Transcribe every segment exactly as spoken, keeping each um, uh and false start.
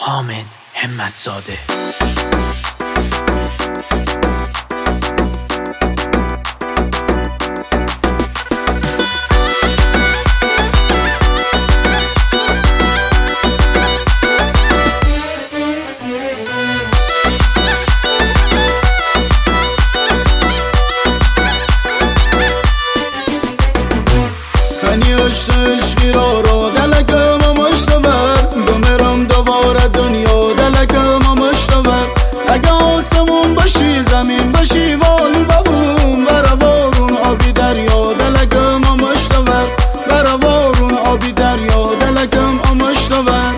حامد همتزاده. عشقی را را دلکم مشتبر بمیرم دوباره دنیا دلکم مشتبر. اگه آسمون باشی زمین باشی وال ببون بروارون آبی دریا دلکم مشتبر بروارون آبی دریا دلکم مشتبر.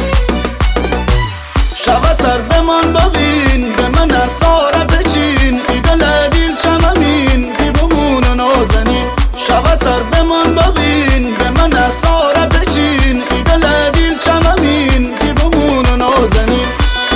شب سر به من ببین به من ساره بچین ای دل دیل چممین دی بمون نازنین. شب سر به من ببین به من ساره بچین ای دل دیل چممین دی بمون نازنین.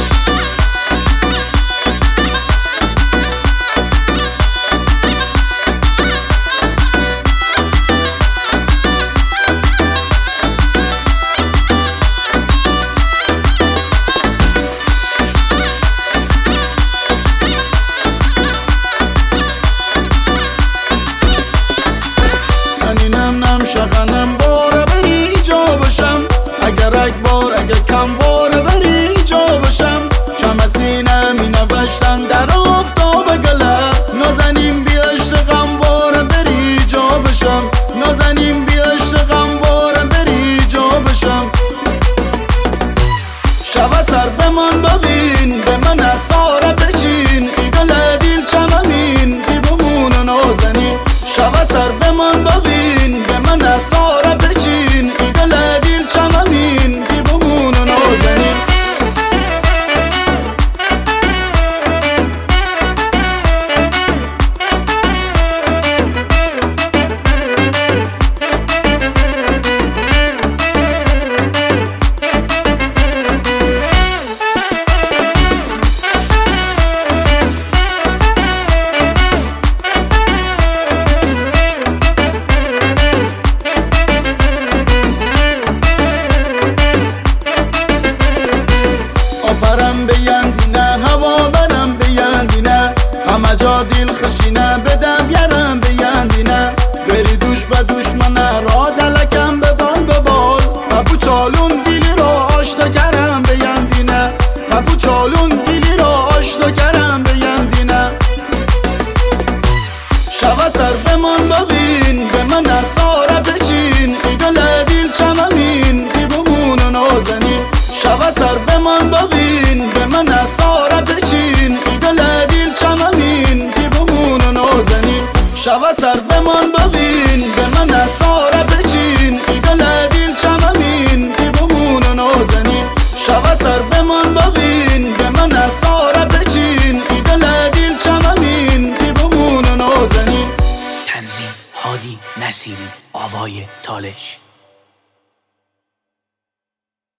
شغنم باره بری جا بشم اگر یک بار اگر کم باره بری جا بشم. کم سینه می نوشتن در آفتاب گله نازنین بیا عشقم باره بری جا بشم نازنین بیا عشقم باره بری جا بشم. شب سر به من ببین به من ساره بچین ای دل دیل چممین دی بمون نازنین. شب سر به من ببین به من ساره بچین ای دل دیل چممین دی بمون نازنین. برم بیندینه هوا برم بیندینه همه جا دیل خشینه بدم یرم بیندینه. بری دوش به دشمنه را دلکم به بال به بال پپو چالون دیلی را آشتا کرم بیندینه پپو چالون دیلی را آشتا کرم بیندینه. شب سر به من ببین به من ساره بچین ای دل دیل چممین دی بمون نازنین. شب سر به من ببین به من ساره بچین ای دل دیل چممین دی بمون نازنین. شب سر به من ببین به من ساره بچین ای دل دیل چممین دی بمون نازنین. شب سر به من ببین به من ساره بچین ای دل دیل چممین دی بمون نازنین. تنظیم هادی نصیری، آوای تالش.